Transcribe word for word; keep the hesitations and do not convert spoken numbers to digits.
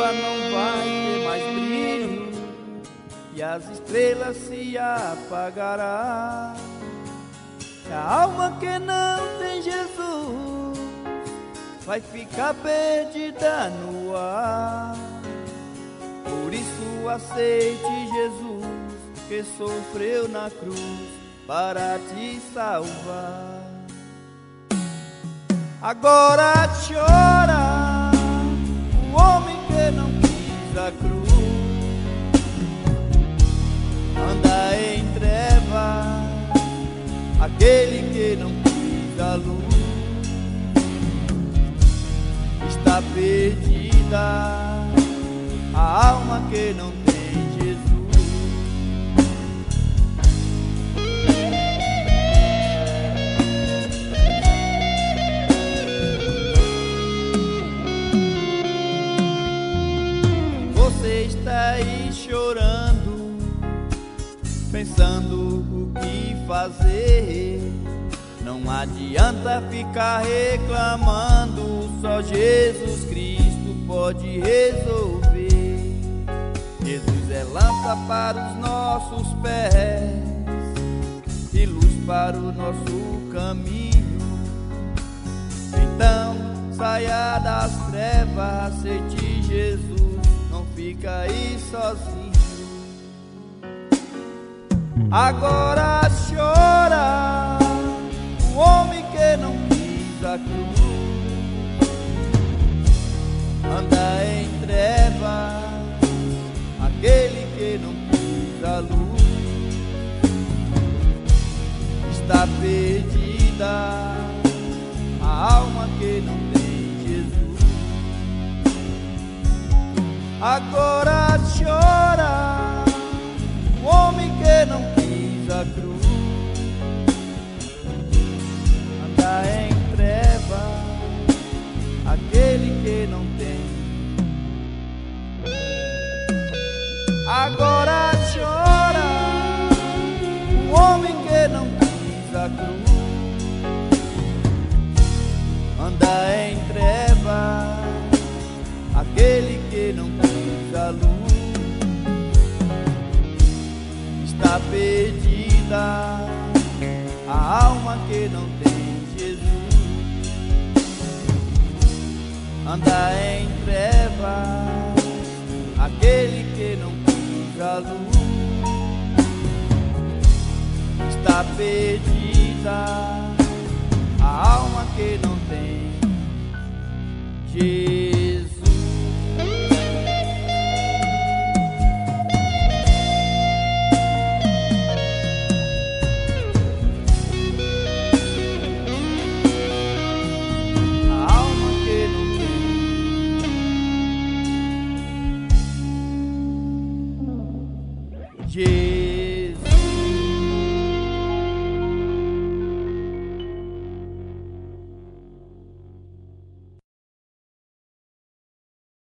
lua não vai ter mais brilho e as estrelas se apagarão. A alma que não tem Jesus vai ficar perdida no ar. Por isso aceite Jesus, que sofreu na cruz para te salvar. Agora chora o homem que não quis a cruz, anda em trevas aquele que não quis a luz. Está perdida a alma que não tem Jesus. Você está aí chorando, pensando o que fazer. Não adianta ficar reclamando, só Jesus Cristo pode resolver. Jesus é lâmpada para os nossos pés e luz para o nosso caminho. Então saia das trevas, aceite Jesus, não fica aí sozinho. Agora chora o homem que não quis a cruz, anda em trevas aquele que não quis a luz. Está perdida a alma que não tem Jesus. Agora chora o homem que não quis a cruz, anda em trevas aquele que não tem. Agora chora o homem que não quis a cruz, anda em trevas aquele que não quis a luz. Está perdida a alma que não tem Jesus, anda em trevas aquele que não quis a luz. Está perdida a alma que não tem Jesus. Yeah.